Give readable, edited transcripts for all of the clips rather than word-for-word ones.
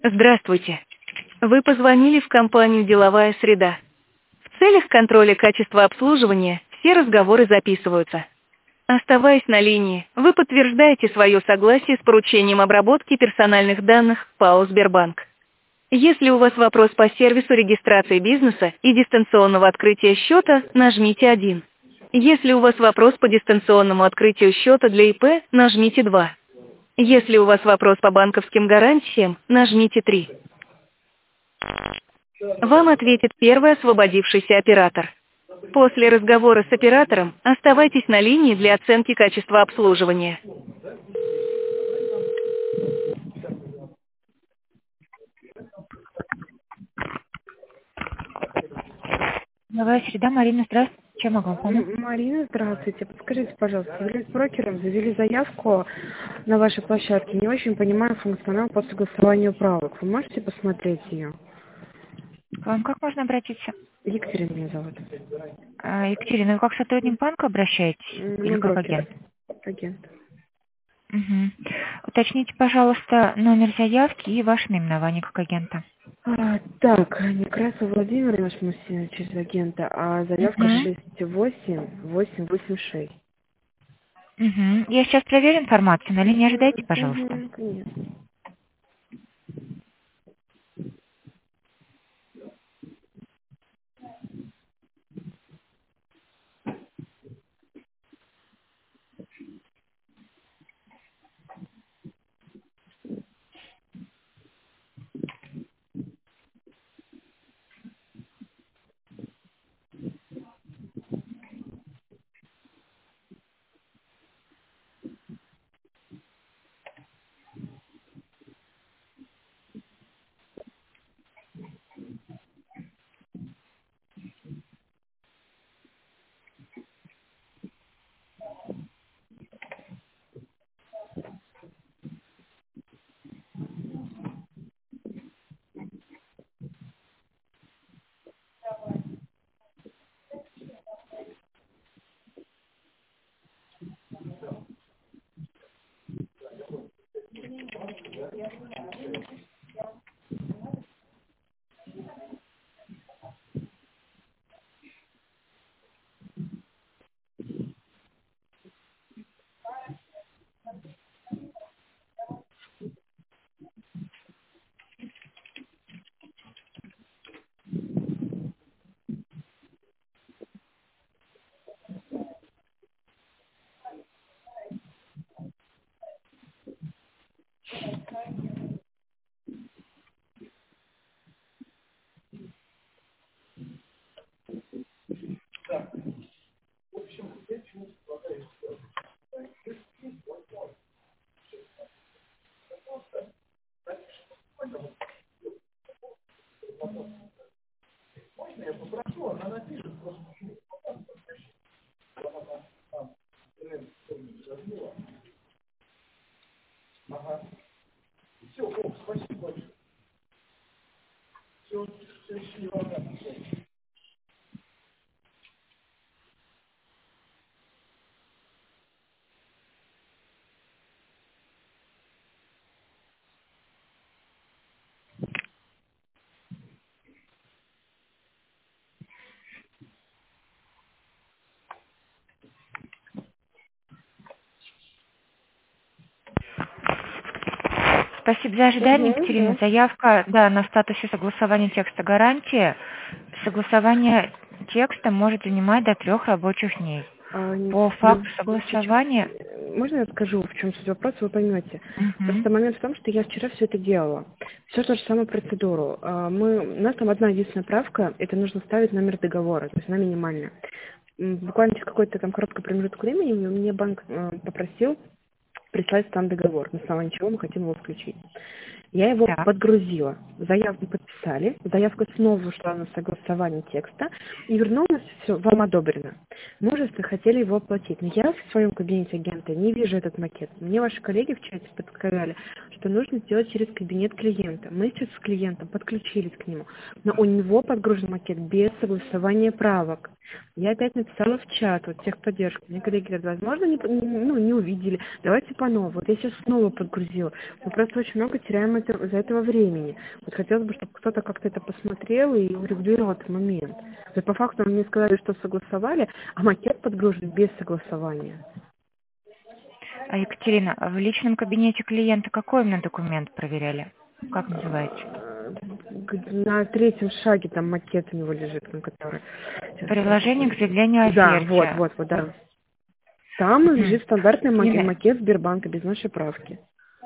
Здравствуйте. Вы позвонили в компанию «Деловая среда». В целях контроля качества обслуживания все разговоры записываются. Оставаясь на линии, вы подтверждаете свое согласие с поручением обработки персональных данных ПАО «Сбербанк». Если у вас вопрос по сервису регистрации бизнеса и дистанционного открытия счета, нажмите 1. Если у вас вопрос по дистанционному открытию счета для ИП, нажмите 2. Если у вас вопрос по банковским гарантиям, нажмите 3. Вам ответит первый освободившийся оператор. После разговора с оператором оставайтесь на линии для оценки качества обслуживания. Деловая среда, Марина, здравствуйте. Чем могу вам помочь? Марина, здравствуйте. Подскажите, пожалуйста, являюсь брокером, завели заявку на вашей площадке. Не очень понимаю функционал по согласованию правок. Вы можете посмотреть ее? К вам как можно обратиться? Екатерина меня зовут. Екатерина, вы как сотрудник банка обращаетесь или Ну, как брокер. агент? Агент. Угу. Уточните, пожалуйста, номер заявки и ваше наименование как агента. Так, Некрасов Владимир, наш мужчина через агента, а заявка Угу. 68886. Угу. Я сейчас проверю информацию. На линии ожидайте, пожалуйста. Конечно. Спасибо за ожидание, Екатерина. Да. Заявка, да, на статусе согласования текста гарантии. Согласование текста может занимать до 3 рабочих дней. По факту согласования... Можно я скажу, в чем суть вопроса, вы поймете. Мгм. Просто момент в том, что я вчера все это делала. Все ту же самую процедуру. У нас там одна единственная правка, это нужно ставить номер договора, то есть она минимальная. Буквально через какой-то там короткий промежуток времени мне банк попросил прислать там договор, на основании чего мы хотим его включить. Я его Так. подгрузила, заявку подписали, заявка снова ушла на согласование текста и вернулась, все, вам одобрено. Мы уже хотели его оплатить, но я в своем кабинете агента не вижу этот макет. Мне ваши коллеги в чате подсказали, что нужно сделать через кабинет клиента. Мы сейчас с клиентом подключились к нему, но у него подгружен макет без согласования правок. Я опять написала в чат, вот техподдержку. Мне коллеги говорят, возможно, не увидели. Давайте по новой. Вот я сейчас снова подгрузила. Мы просто очень много теряем из-за этого времени. Вот хотелось бы, чтобы кто-то как-то это посмотрел и урегулировал этот момент. То есть по факту мне сказали, что согласовали, а макет подгружен без согласования. А Екатерина, в личном кабинете клиента какой именно документ проверяли? Как называется? На третьем шаге там макет у него лежит, на который... Приложение к заявлению о Да, оферте. вот, да. Там лежит стандартный макет Сбербанка без нашей правки.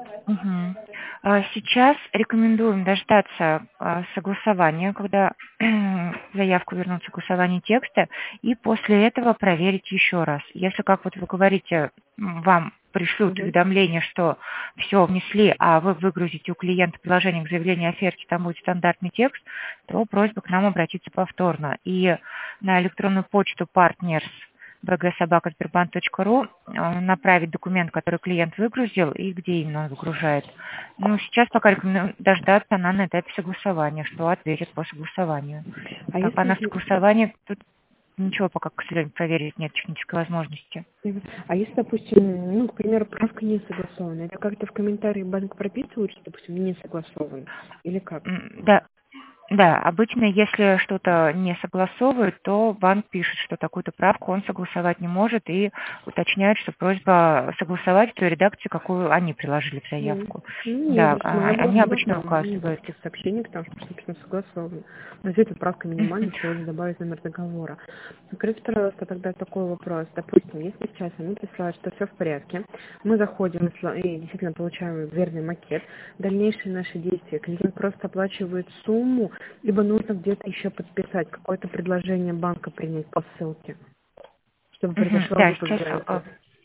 Сейчас рекомендуем дождаться согласования, когда заявку вернут согласование текста, и после этого проверить еще раз. Если, как вот вы говорите, вам пришлют уведомление, что все внесли, а вы выгрузите у клиента приложение к заявлению о оферте, там будет стандартный текст, то просьба к нам обратиться повторно. И на электронную почту partners bg@sberbank.ru направить документ, который клиент выгрузил, и где именно он выгружает. Ну, сейчас пока рекомендую дождаться на этапе согласования, что ответят по согласованию. Пока на согласовании тут ничего пока, к сожалению, проверить нет технической возможности. А если, допустим, к примеру, правка не согласована, это как-то в комментарии банк прописывает, что, допустим, не согласован? Или как? Да, обычно, если что-то не согласовывают, то банк пишет, что такую-то правку он согласовать не может, и уточняет, что просьба согласовать в той редакции, какую они приложили в заявку. Они обычно указывают. В сообщениях там, что написано согласовано. Но здесь правка минимальная, чего не добавить номер договора. Скажите, пожалуйста, тогда такой вопрос. Допустим, если сейчас они присылают, что все в порядке, мы заходим и действительно получаем верный макет, дальнейшие наши действия, клиент просто оплачивает сумму, либо нужно где-то еще подписать, какое-то предложение банка принять по ссылке, чтобы произошел выпуск.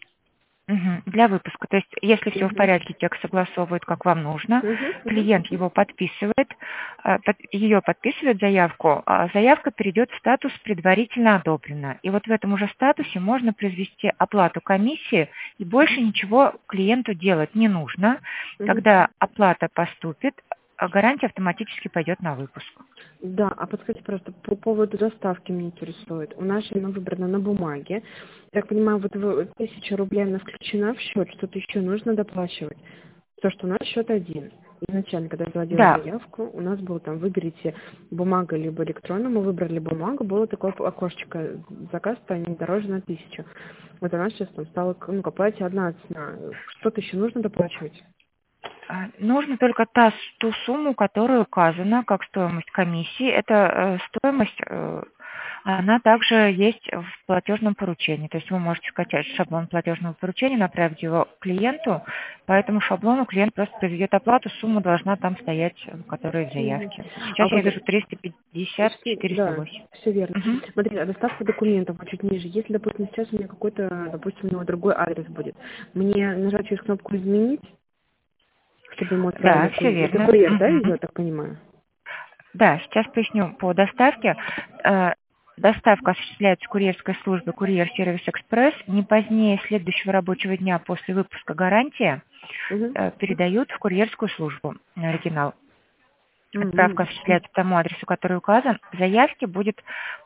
Для выпуска. То есть, если все в порядке, текст согласовывает, как вам нужно, клиент его подписывает, ее подписывает заявку, а заявка перейдет в статус «предварительно одобрена». И вот в этом уже статусе можно произвести оплату комиссии, и больше ничего клиенту делать не нужно. Когда оплата поступит, гарантия автоматически пойдет на выпуск. Да, а подскажите просто по поводу доставки меня интересует. У нас она выбрана на бумаге. Я так понимаю, вот 1000 рублей она включена в счет, что-то еще нужно доплачивать. То, что у нас счет один. Изначально, когда я заводила заявку, у нас было там, выберите бумагу либо электронную, мы выбрали бумагу, было такое окошечко, заказ станет дороже на 1000. Вот она сейчас там стала, к оплате одна цена. Что-то еще нужно доплачивать? Нужно только ту сумму, которая указана как стоимость комиссии. Эта стоимость, она также есть в платежном поручении. То есть вы можете скачать шаблон платежного поручения, направить его клиенту. По этому шаблону клиент просто произведет оплату, сумма должна там стоять, которая в заявке. Сейчас я вижу 350-408. Да, все верно. Смотрите, а доставка документов чуть ниже. Если, допустим, сейчас у меня какой-то, допустим, у него другой адрес будет, мне нажать через кнопку «Изменить», чтобы ему отправили? Да, все верно. Это курьер, да, идет, так понимаю? Да, сейчас поясню по доставке. Доставка осуществляется курьерской службой «Курьер Сервис Экспресс». Не позднее следующего рабочего дня после выпуска гарантии передают в курьерскую службу на оригинал. Отправка осуществляется по тому адресу, который указан. В заявке будет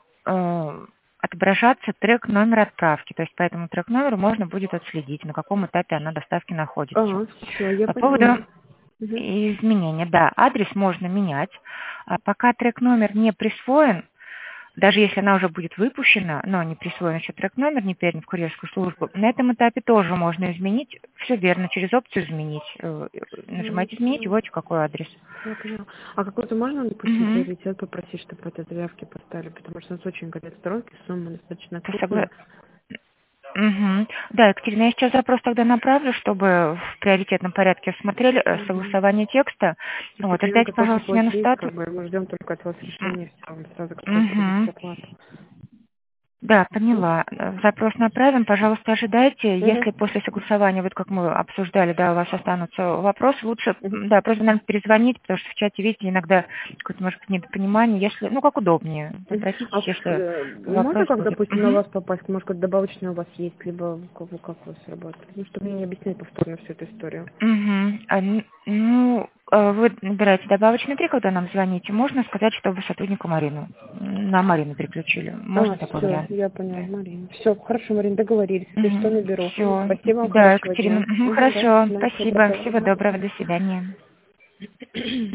отображаться трек-номер отправки. То есть по этому трек-номеру можно будет отследить, на каком этапе она доставки находится. По поводу изменения, да, адрес можно менять. Пока трек-номер не присвоен, даже если она уже будет выпущена, но не присвоен еще трек-номер, не передан в курьерскую службу, на этом этапе тоже можно изменить. Все верно, через опцию «Изменить». Нажимаете «Изменить» и вводите какой адрес. Я поняла. А какой-то можно, допустим, приоритет попросить, чтобы в этой заявке поставили? Потому что у нас очень горят сторонки, сумма достаточно крупная. Да, Екатерина, я сейчас запрос тогда направлю, чтобы в приоритетном порядке смотрели согласование текста. Вот, и дайте, пожалуйста, мне на статус. Мы ждем только от вас решения, сразу оплату. Да, поняла. Запрос направим, пожалуйста, ожидайте. Если после согласования, вот как мы обсуждали, да, у вас останутся вопросы, лучше, да, просто, наверное, перезвонить, потому что в чате, видите, иногда какое-то, может быть, недопонимание, если, как удобнее. Обратитесь, если можно, как, допустим, на вас попасть, может, как добавочная у вас есть, либо как у вас работает? Чтобы мне не объяснять повторно всю эту историю. вы набираете добавочный 3, когда нам звоните, можно сказать, что вы сотруднику Марину. На Марину переключили. Можно такой вариант? Я поняла, Марина. Все, хорошо, Марина, договорились. Если что, наберу. Все. Спасибо вам, Да, хорошего Екатерина. дня. Хорошо, Да, спасибо. Всего доброго, до свидания.